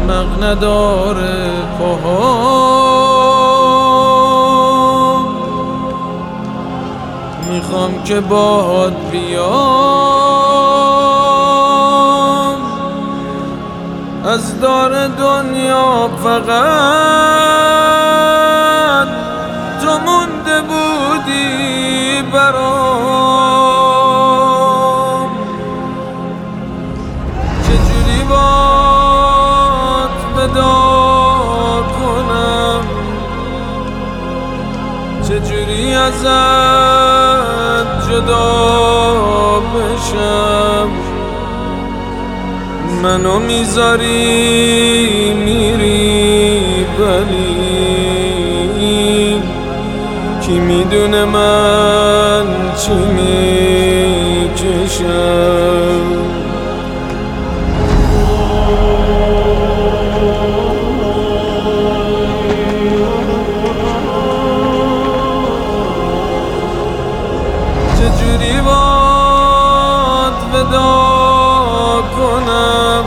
رونق نداره پاهام، میخوام که باهات بیام. از دار دنیا فقط تو مونده بودی برام. چجوری بات ودا کنم، چجوری ازت جدا بشم. منو میذاری میری ولی کی میدونه من چی میکشم. چجوری بات ودا کنم،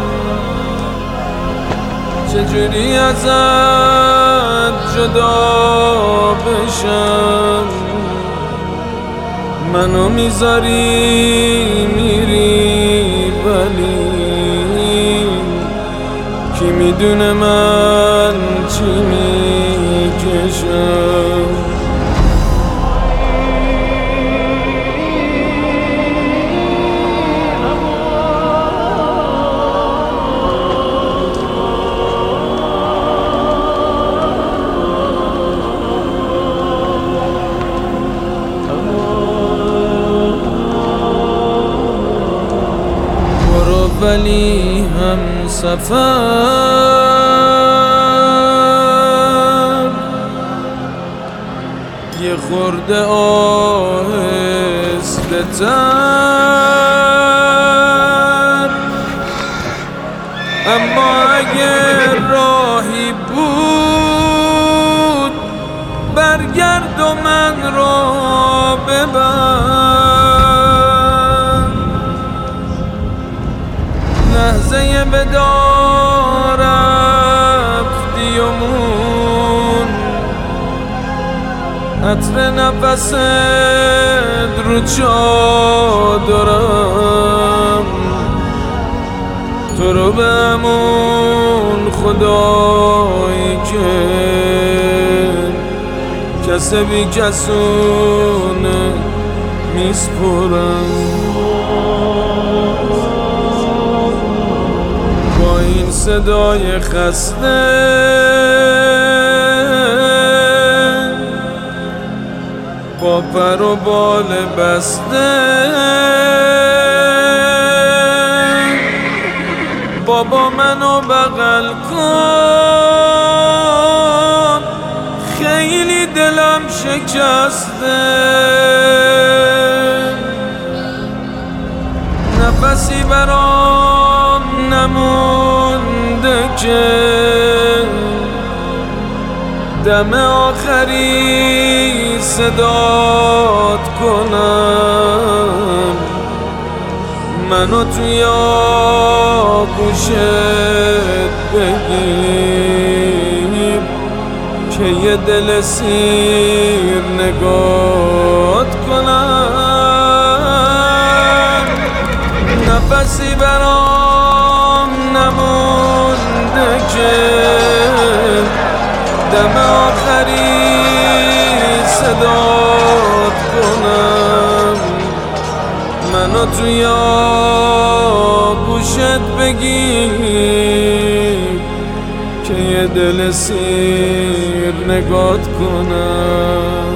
چجوری ازت جدا بشم. منو میذاری میری ولی کی میدونه من چی میکشم. ولی هم سفر یه خورده آهسته تر، اما اگه راهی بود برگرد و من را ببر. لحظه وداع رفتی و مون عطر نفست رو چادرم. تو رو به همون خدایی که کس بی کسونه میسپرم. با این صدای خسته با پر و بال بسته، بابا منو بغل کن خیلی دلم شکسته. نفسی برام نمونده که دم آخری صدات کنم. منو توی آغوشت بگیر که یه دل سیر نگات کنم. نفسی برام نمونده که دم آخری صدات کنم. منو توی آغوشت بگیر که یه دل سیر نگات کنم.